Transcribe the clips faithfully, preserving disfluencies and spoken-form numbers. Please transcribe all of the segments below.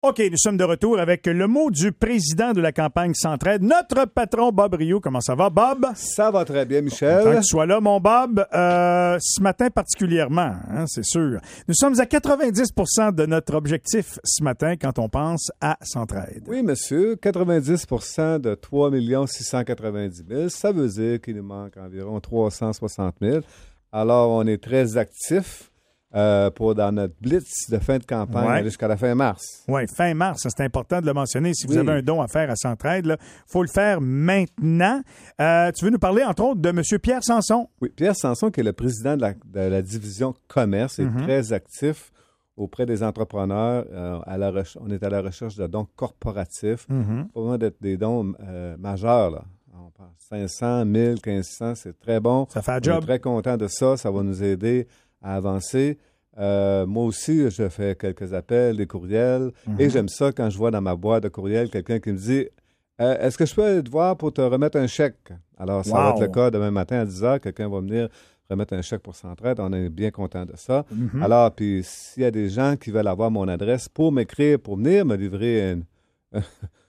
OK, nous sommes de retour avec le mot du président de la campagne Centraide, notre patron Bob Rio. Comment ça va, Bob? Ça va très bien, Michel. Content que tu sois là, mon Bob. Euh, ce matin particulièrement, hein, c'est sûr. Nous sommes à quatre-vingt-dix pour cent de notre objectif ce matin quand on pense à Centraide. Oui, monsieur. quatre-vingt-dix pour cent de trois millions six cent quatre-vingt-dix mille. Ça veut dire qu'il nous manque environ trois cent soixante mille. Alors, on est très actifs. Euh, pour dans notre blitz de fin de campagne ouais. jusqu'à la fin mars. Oui, fin mars, c'est important de le mentionner. Si vous oui. avez un don à faire à Centraide, il faut le faire maintenant. Euh, tu veux nous parler, entre autres, de M. Pierre Sanson? Oui, Pierre Sanson, qui est le président de la, de la division commerce, est mm-hmm. très actif auprès des entrepreneurs. Euh, à la re- on est à la recherche de dons corporatifs. Mm-hmm. Pour moi, d'être des dons euh, majeurs, là. On pense cinq cents, mille, quinze cents, c'est très bon. Ça fait un on job. est très content de ça. Ça va nous aider à avancer. Euh, moi aussi, je fais quelques appels, des courriels, mm-hmm. et j'aime ça quand je vois dans ma boîte de courriel quelqu'un qui me dit euh, « Est-ce que je peux aller te voir pour te remettre un chèque? » Alors, ça wow. va être le cas demain matin à dix heures. Quelqu'un va venir remettre un chèque pour Centraide. On est bien content de ça. Mm-hmm. Alors, puis s'il y a des gens qui veulent avoir mon adresse pour m'écrire, pour venir me livrer une, un,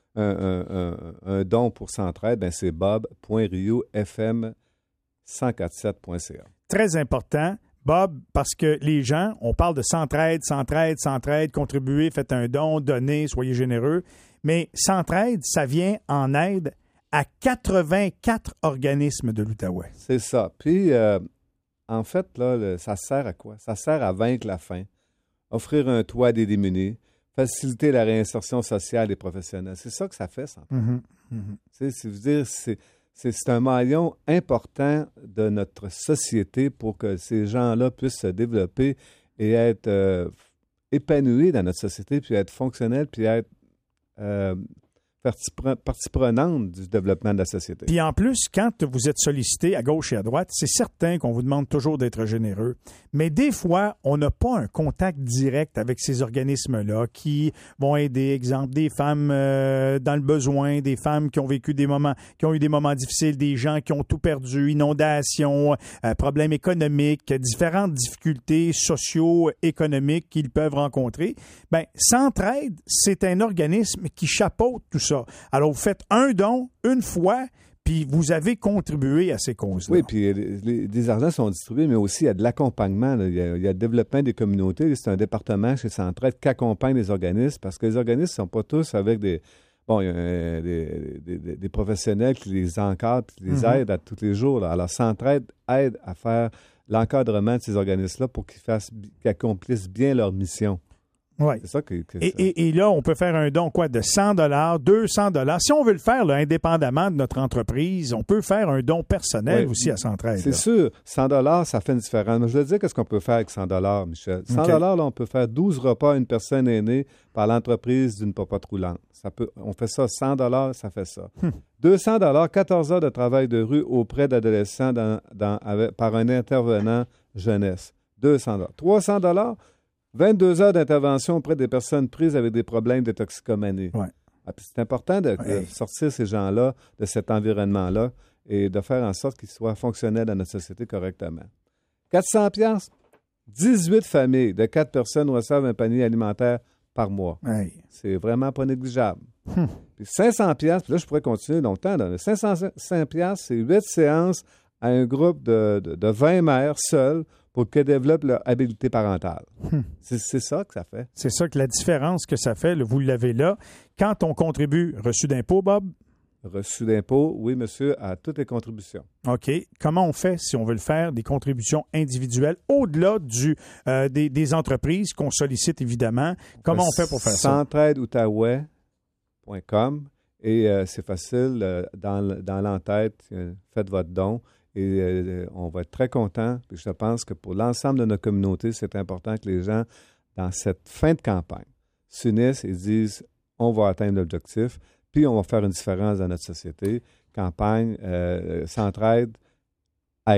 un, un, un don pour Centraide, ben c'est bob point rio f m cent quarante-sept point c a. Très important. Bob, parce que les gens, on parle de Centraide, Centraide, Centraide, contribuez, faites un don, donnez, soyez généreux. Mais Centraide, ça vient en aide à quatre-vingt-quatre organismes de l'Outaouais. C'est ça. Puis, euh, en fait, là, le, ça sert à quoi? Ça sert à vaincre la faim, offrir un toit à des démunis, faciliter la réinsertion sociale des professionnels. C'est ça que ça fait, Centraide. Mm-hmm. Mm-hmm. C'est, c'est, dire, c'est... C'est, c'est un maillon important de notre société pour que ces gens-là puissent se développer et être euh, épanouis dans notre société, puis être fonctionnels, puis être euh, partie, partie prenante du développement de la société. Puis en plus, quand vous êtes sollicité à gauche et à droite, c'est certain qu'on vous demande toujours d'être généreux. Mais des fois, on n'a pas un contact direct avec ces organismes-là qui vont aider, exemple, des femmes euh, dans le besoin, des femmes qui ont vécu des moments, qui ont eu des moments difficiles, des gens qui ont tout perdu, inondations, euh, problèmes économiques, différentes difficultés socio-économiques qu'ils peuvent rencontrer. Bien, Centraide, c'est un organisme qui chapeaute tout ça. Alors, vous faites un don une fois, puis vous avez contribué à ces causes-là. Oui, puis les, les argents sont distribués, mais aussi il y a de l'accompagnement. Il y a, il y a le développement des communautés. C'est un département chez Centraide qui accompagne les organismes, parce que les organismes ne sont pas tous avec des... Bon, il y a euh, des, des, des professionnels qui les encadrent, qui les mm-hmm. aident à tous les jours. Là. Alors, Centraide aide à faire l'encadrement de ces organismes-là pour qu'ils fassent, qu'ils accomplissent bien leur mission. Oui. C'est ça que, que et, et, et là, on peut faire un don quoi, de cent dollars, deux cents dollars. Si on veut le faire là, indépendamment de notre entreprise, on peut faire un don personnel oui. aussi à Centraide. C'est là. sûr. cent dollars, ça fait une différence. Mais je veux dire, qu'est-ce qu'on peut faire avec cent dollars, Michel? cent dollars, okay. là, on peut faire douze repas à une personne aînée par l'entreprise d'une popote roulante. Ça peut, on fait ça, cent dollars, ça fait ça. Hmm. deux cents dollars, quatorze heures de travail de rue auprès d'adolescents dans, dans, avec, par un intervenant jeunesse. deux cents dollars. trois cents dollars, vingt-deux heures d'intervention auprès des personnes prises avec des problèmes de toxicomanie. Ouais. Ah, c'est important de, ouais. de sortir ces gens-là de cet environnement-là et de faire en sorte qu'ils soient fonctionnels dans notre société correctement. quatre cents dollars, dix-huit familles de quatre personnes reçoivent un panier alimentaire par mois. Ouais. C'est vraiment pas négligeable. Hum. Puis cinq cents dollars, puis là, je pourrais continuer longtemps. Là. cinq cents dollars, c'est huit séances à un groupe de, de, de vingt mères seules pour qu'elles développent leur habilité parentale. Hum. C'est, c'est ça que ça fait. C'est ça que la différence que ça fait, là, vous l'avez là. Quand on contribue, reçu d'impôt, Bob? Reçu d'impôt, oui, monsieur, à toutes les contributions. OK. Comment on fait si on veut le faire, des contributions individuelles, au-delà du, euh, des, des entreprises qu'on sollicite, évidemment? Comment on fait pour faire ça? centraide outaouais point com et euh, c'est facile, euh, dans, dans l'entête, euh, faites votre don. Et euh, on va être très contents. Puis je pense que pour l'ensemble de notre communauté, c'est important que les gens, dans cette fin de campagne, s'unissent et disent « on va atteindre l'objectif, puis on va faire une différence dans notre société. » Campagne, euh, Centraide, aide.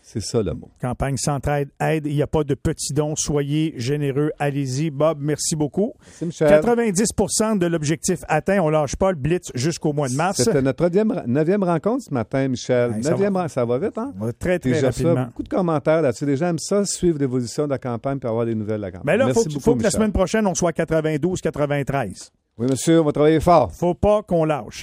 C'est ça le mot. Campagne Centraide aide. Il n'y a pas de petits dons. Soyez généreux. Allez-y. Bob, merci beaucoup. Merci, Michel. quatre-vingt-dix pour cent de l'objectif atteint. On lâche pas le blitz jusqu'au mois de mars. C'était notre neuvième rencontre ce matin, Michel. Ouais, ça neuvième va. ren- ça va vite, hein? Ça va très, très Puis j'ai reçu rapidement. beaucoup de commentaires là-dessus. Les gens aiment ça, suivre l'évolution de la campagne puis avoir des nouvelles de la campagne. Mais là, il Merci faut, beaucoup, faut que la Michel. semaine prochaine, on soit à quatre-vingt-douze quatre-vingt-treize. Oui, monsieur, on va travailler fort. Faut pas qu'on lâche.